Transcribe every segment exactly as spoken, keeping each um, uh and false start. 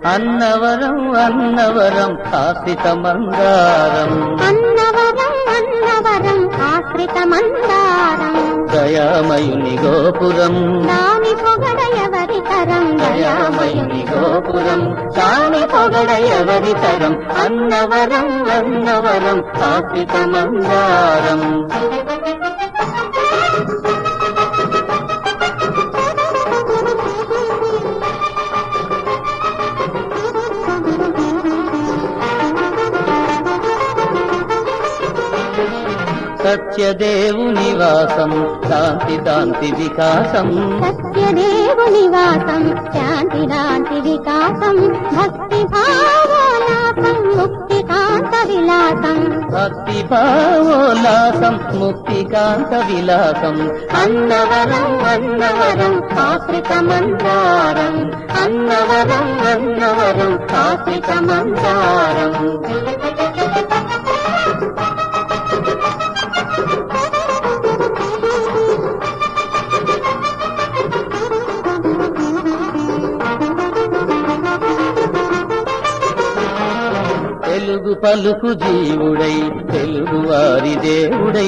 అన్నవరం అన్నవరం ఆశ్రిత మందారం అన్నవరం అన్నవరం ఆశ్రిత మందారం దయామయుని గోపురం దాని పొగడ ఎవరి తరం దయామయుని గోపురం దాని పొగడ ఎవరి తరం అన్నవరం అన్నవరం ఆశ్రిత మందారం సత్యదేవు నివాసం శాంతి శాంతి వికాసం సత్యదేవు నివాసం శాంతి శాంతి వికాసం భక్తి భావోల్లాసం ముక్తి కాంత విలాసం భక్తి భావోల్లాసం ముక్తి కాంత విలాసం అన్నవరం అన్నవరం ఆశ్రిత మందారం అన్నవరం అన్నవరం ఆశ్రిత మందారం తెలుగు పలుకు జీవుడై తెలుగు వారి దేవుడై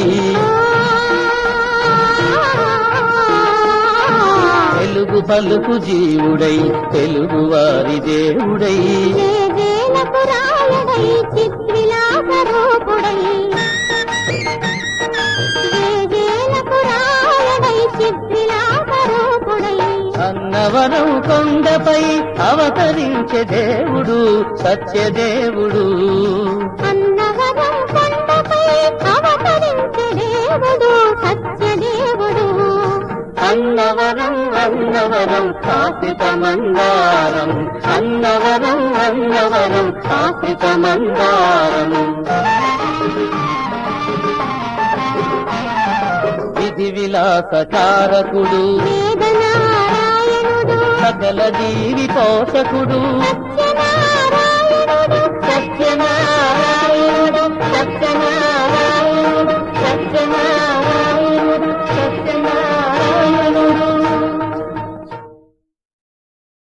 తెలుగు పలుకు జీవుడై తెలుగు వారి దేవుడై జేజేలపురాయుడై చిద్విలాసరూపుడై జేజేలపురాయుడై చిద్విలాసరూపుడై అన్నవరం కొండపై అవతరించే దేవుడు సత్యదేవుడు అన్నవరం కొండపై అవతరించే దేవుడు సత్యదేవుడు అన్నవరం అన్నవరం ఆశ్రిత మందారం అన్నవరం అన్నవరం ఆశ్రిత మందారం విధి విలాసకారకుడు వేదనారాయణుడు సకల జీవి పోషకుడు సత్య